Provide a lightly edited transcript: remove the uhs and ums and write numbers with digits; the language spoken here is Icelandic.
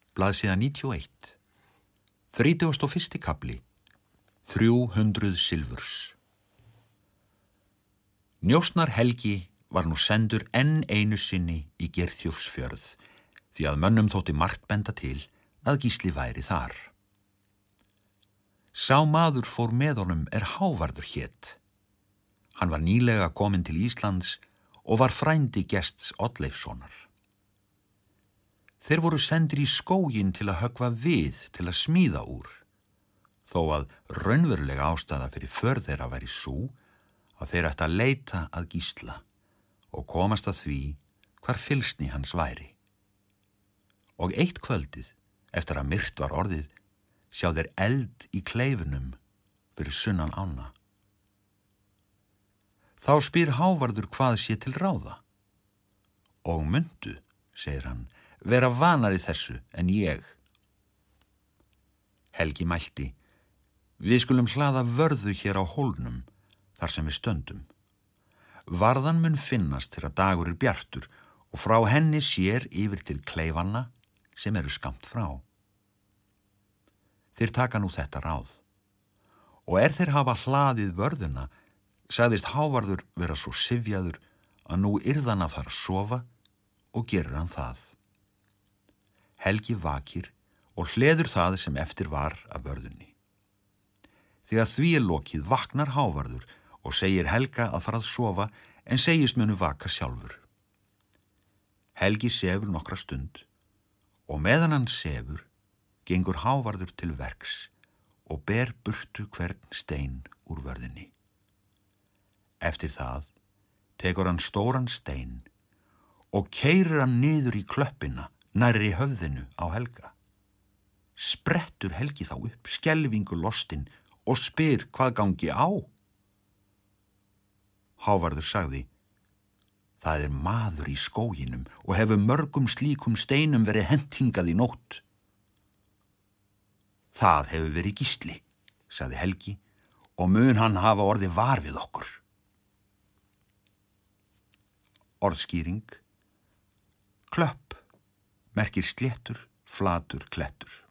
blaðsíða 91. 31. kafli. 300 silfurs. Njósnar Helgi var nú sendur enn einu sinni í Geirþjófsfjörð, því að mönnum þótti margt benda til að Gísli væri þar. Sá maður fór með honum Hávarður hét. Hann var nýlega kominn til Íslands og var frændi Gests Oddleifssonar. Þeir voru sendir í skóginn til að höggva við til að smíða úr, þó að raunverulega ástæða fyrir för þeirra væri sú að þeir ættu að leita að Gísla og komast að því hvar fylgsni hans væri. Og eitt kvöldið, eftir að myrkt var orðið, sjá þeir eld í kleifunum fyrir sunnan ána. Þá spyr Hávarður hvað sé til ráða. Og mundu, segir hann, vera vanari þessu en ég. Helgi mælti, við skulum hlaða vörðu hér á hólnum, þar sem við stöndum. Varðan mun finnast þegar dagur bjartur og frá henni sér yfir til kleifanna sem eru skammt frá. Þeir taka nú þetta ráð. Og þeir hafa hlaðið vörðuna, sagðist Hávarður vera svo syfjaður að nú yrðan að fara að sofa og gerir hann það. Helgi vakir og hleður það sem eftir var af vörðunni. Þegar því lokið vaknar Hávarður og segir Helga að fara að sofa en segist munu vaka sjálfur. Helgi sefur nokkra stund og meðan hann sefur gengur Hávarður til verks og ber burtu hvern stein úr vörðunni. Eftir það tekur hann stóran stein og keyrir hann niður í klöppina nærri höfðinu á Helga. Sprettur Helgi þá upp, skelfingu lostinn, og spyr hvað gangi á. Hávarður sagði, það maður í skóginum og hefur mörgum slíkum steinum verið hent hingað í nótt. Það hefur verið Gísli, sagði Helgi, og mun hann hafa orðið var við okkur. Orðskýring. Klöpp merkir sléttur, flatur klettur.